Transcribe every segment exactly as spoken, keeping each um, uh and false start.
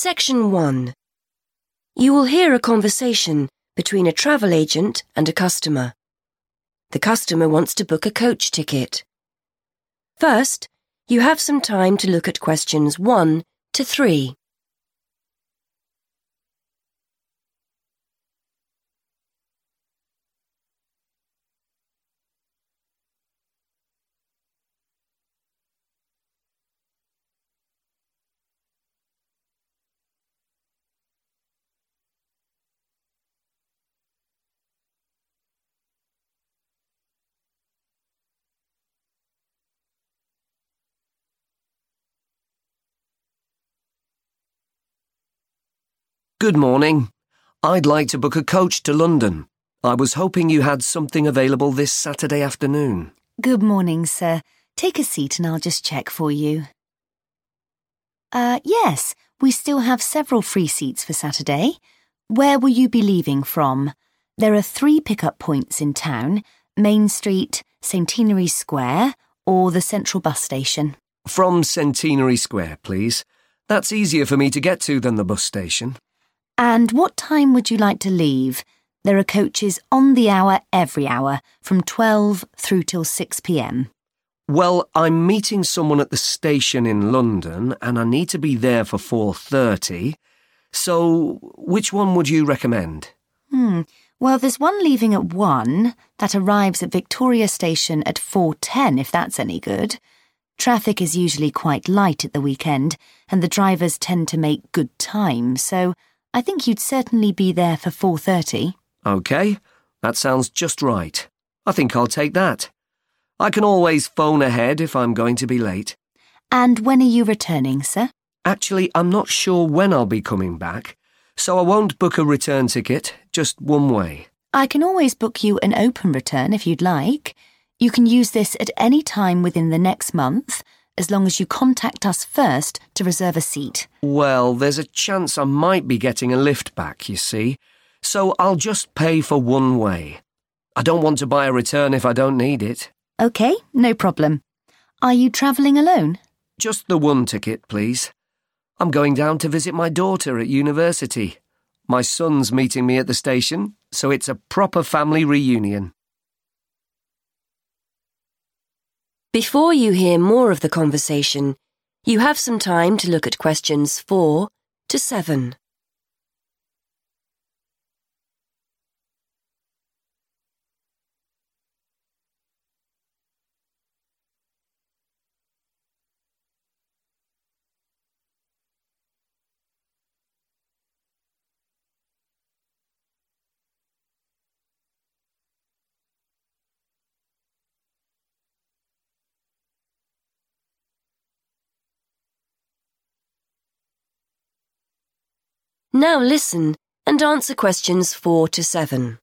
Section one. You will hear a conversation between a travel agent and a customer. The customer wants to book a coach ticket. First, you have some time to look at questions one to three. Good morning. I'd like to book a coach to London. I was hoping you had something available this Saturday afternoon. Good morning, sir. Take a seat and I'll just check for you. Uh, yes, we still have several free seats for Saturday. Where will you be leaving from? There are three pickup points in town: Main Street, Centenary Square, or the Central Bus Station. From Centenary Square, please. That's easier for me to get to than the bus station. And what time would you like to leave? There are coaches on the hour every hour, from twelve through till six p m. Well, I'm meeting someone at the station in London and I need to be there for four thirty. So, which one would you recommend? Hmm. Well, there's one leaving at one that arrives at Victoria Station at four ten, if that's any good. Traffic is usually quite light at the weekend and the drivers tend to make good time, so I think you'd certainly be there for four thirty. OK, that sounds just right. I think I'll take that. I can always phone ahead if I'm going to be late. And when are you returning, sir? Actually, I'm not sure when I'll be coming back, so I won't book a return ticket, just one way. I can always book you an open return if you'd like. You can use this at any time within the next month, as long as you contact us first to reserve a seat. Well, there's a chance I might be getting a lift back, you see, so I'll just pay for one way. I don't want to buy a return if I don't need it. OK, no problem. Are you travelling alone? Just the one ticket, please. I'm going down to visit my daughter at university. My son's meeting me at the station, so it's a proper family reunion. Before you hear more of the conversation, you have some time to look at questions four to seven. Now listen and answer questions four to seven.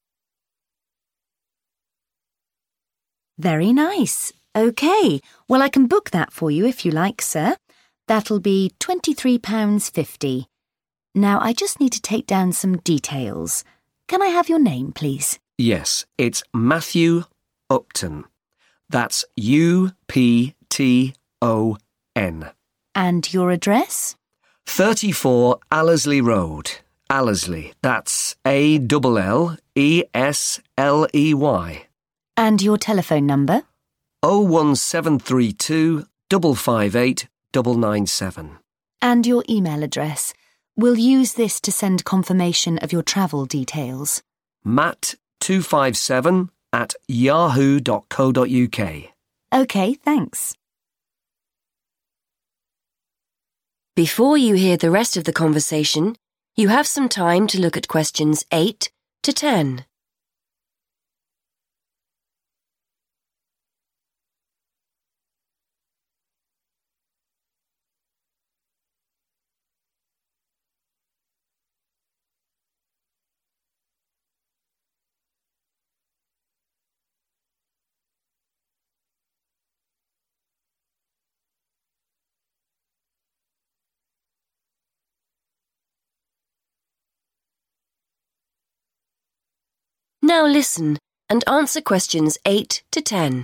Very nice. OK, well, I can book that for you if you like, sir. That'll be twenty-three pounds fifty. Now, I just need to take down some details. Can I have your name, please? Yes, it's Matthew Upton. That's U P T O N. And your address? thirty-four Allesley Road, Allesley. That's A L L E S L E Y. And your telephone number? oh one seven three two, five five eight, nine nine seven. And your email address? We'll use this to send confirmation of your travel details. matt two five seven at yahoo dot co dot uk. OK, thanks. Before you hear the rest of the conversation, you have some time to look at questions eight to ten. Now listen and answer questions eight to ten.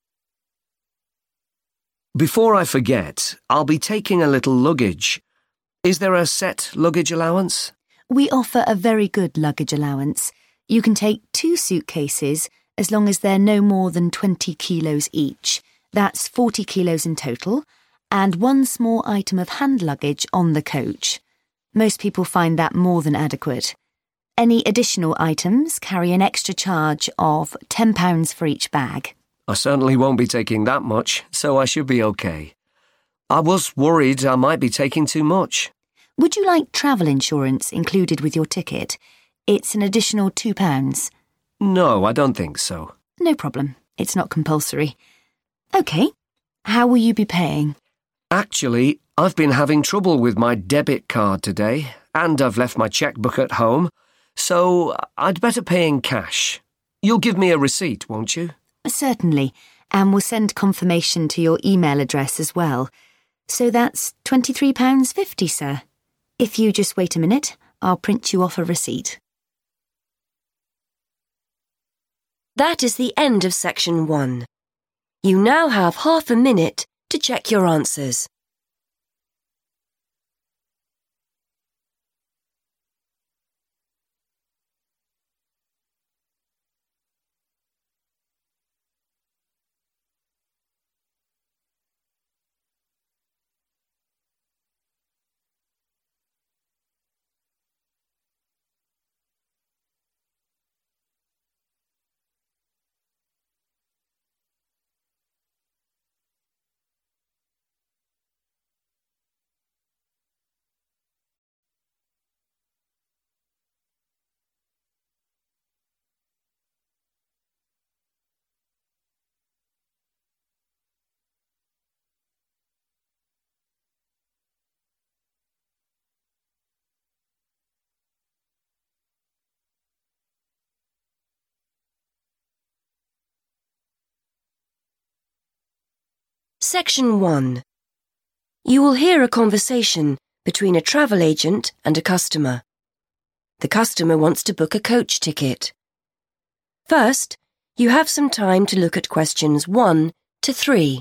Before I forget, I'll be taking a little luggage. Is there a set luggage allowance? We offer a very good luggage allowance. You can take two suitcases as long as they're no more than twenty kilos each. That's forty kilos in total, and one small item of hand luggage on the coach. Most people find that more than adequate. Any additional items carry an extra charge of ten pounds for each bag. I certainly won't be taking that much, so I should be okay. I was worried I might be taking too much. Would you like travel insurance included with your ticket? It's an additional two pounds. No, I don't think so. No problem. It's not compulsory. OK. How will you be paying? Actually, I've been having trouble with my debit card today, and I've left my chequebook at home, so I'd better pay in cash. You'll give me a receipt, won't you? Certainly, and we'll send confirmation to your email address as well. So that's twenty-three pounds fifty, sir. If you just wait a minute, I'll print you off a receipt. That is the end of section one. You now have half a minute to check your answers. Section one. You will hear a conversation between a travel agent and a customer. The customer wants to book a coach ticket. First, you have some time to look at questions one to three.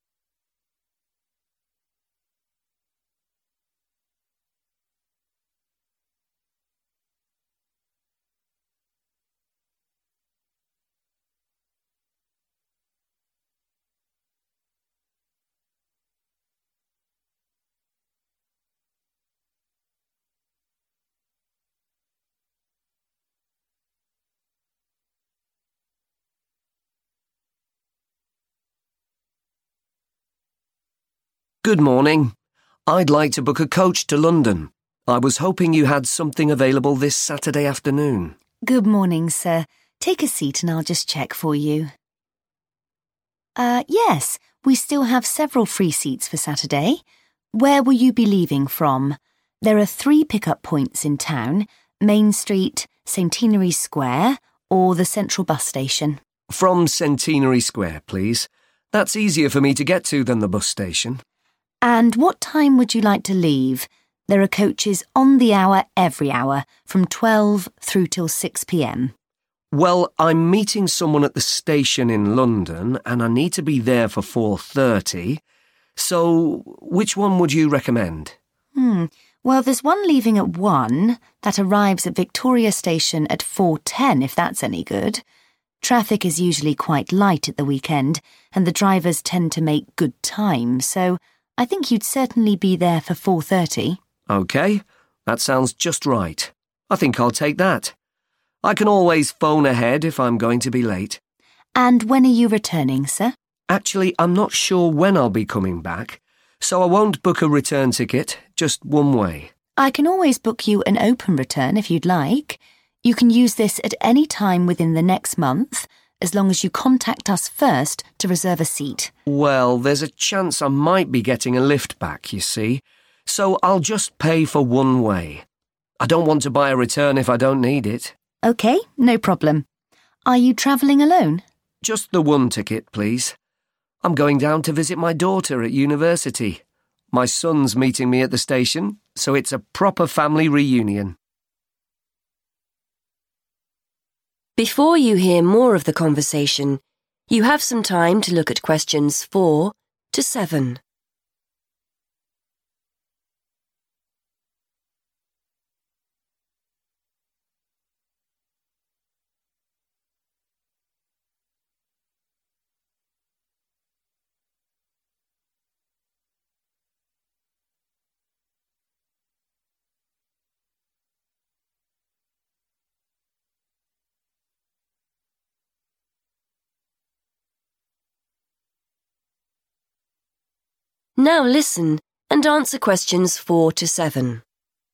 Good morning. I'd like to book a coach to London. I was hoping you had something available this Saturday afternoon. Good morning, sir. Take a seat and I'll just check for you. Uh, yes, we still have several free seats for Saturday. Where will you be leaving from? There are three pickup points in town: Main Street, Centenary Square, or the Central Bus Station. From Centenary Square, please. That's easier for me to get to than the bus station. And what time would you like to leave? There are coaches on the hour every hour, from twelve through till six p m. Well, I'm meeting someone at the station in London, and I need to be there for four thirty. So, which one would you recommend? Hmm. Well, there's one leaving at one that arrives at Victoria Station at four ten, if that's any good. Traffic is usually quite light at the weekend, and the drivers tend to make good time, so I think you'd certainly be there for four thirty. OK, that sounds just right. I think I'll take that. I can always phone ahead if I'm going to be late. And when are you returning, sir? Actually, I'm not sure when I'll be coming back, so I won't book a return ticket, just one way. I can always book you an open return if you'd like. You can use this at any time within the next month, as long as you contact us first to reserve a seat. Well, there's a chance I might be getting a lift back, you see, so I'll just pay for one way. I don't want to buy a return if I don't need it. OK, no problem. Are you travelling alone? Just the one ticket, please. I'm going down to visit my daughter at university. My son's meeting me at the station, so it's a proper family reunion. Before you hear more of the conversation, you have some time to look at questions four to seven. Now listen and answer questions four to seven.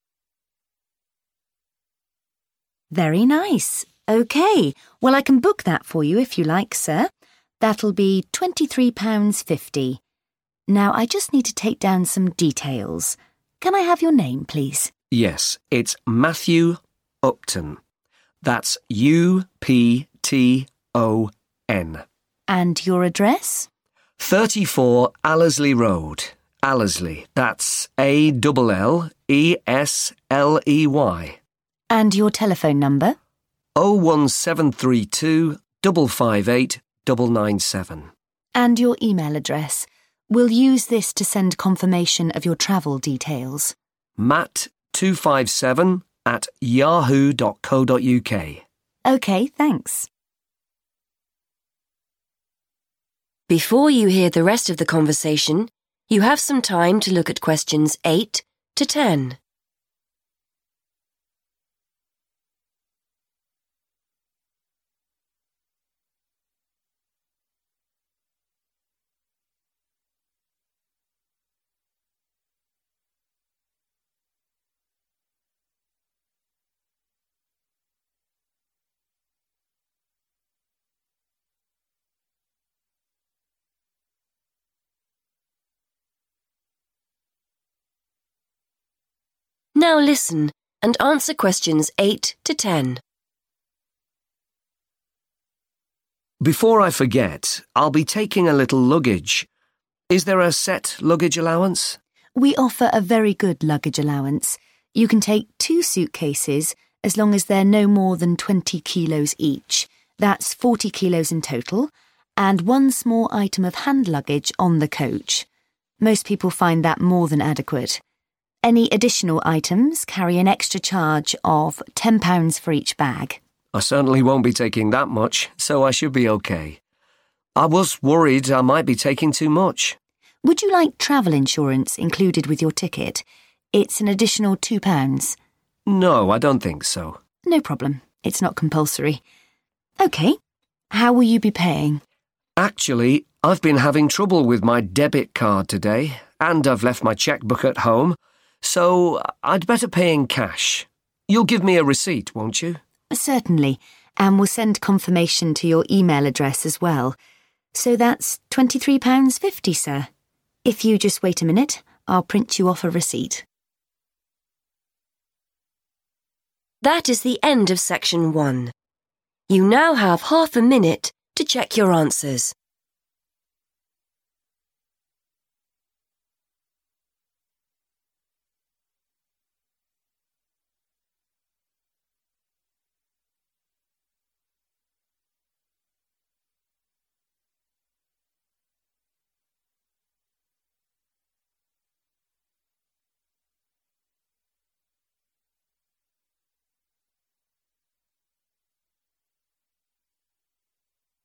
Very nice. OK, well, I can book that for you if you like, sir. That'll be twenty-three pounds fifty. Now, I just need to take down some details. Can I have your name, please? Yes, it's Matthew Upton. That's U P T O N. And your address? thirty-four Allersley Road. Allersley. That's A L L E S L E Y. And your telephone number? oh one seven three two, five five eight, nine nine seven. And your email address. We'll use this to send confirmation of your travel details. matt two five seven at yahoo dot co dot uk. OK, thanks. Before you hear the rest of the conversation, you have some time to look at questions eight to ten. Now listen and answer questions eight to ten. Before I forget, I'll be taking a little luggage. Is there a set luggage allowance? We offer a very good luggage allowance. You can take two suitcases as long as they're no more than twenty kilos each. That's forty kilos in total, and one small item of hand luggage on the coach. Most people find that more than adequate. Any additional items carry an extra charge of ten pounds for each bag. I certainly won't be taking that much, so I should be okay. I was worried I might be taking too much. Would you like travel insurance included with your ticket? It's an additional two pounds. No, I don't think so. No problem. It's not compulsory. OK. How will you be paying? Actually, I've been having trouble with my debit card today, and I've left my checkbook at home, so I'd better pay in cash. You'll give me a receipt, won't you? Certainly, and we'll send confirmation to your email address as well. So that's twenty-three pounds fifty, sir. If you just wait a minute, I'll print you off a receipt. That is the end of section one. You now have half a minute to check your answers.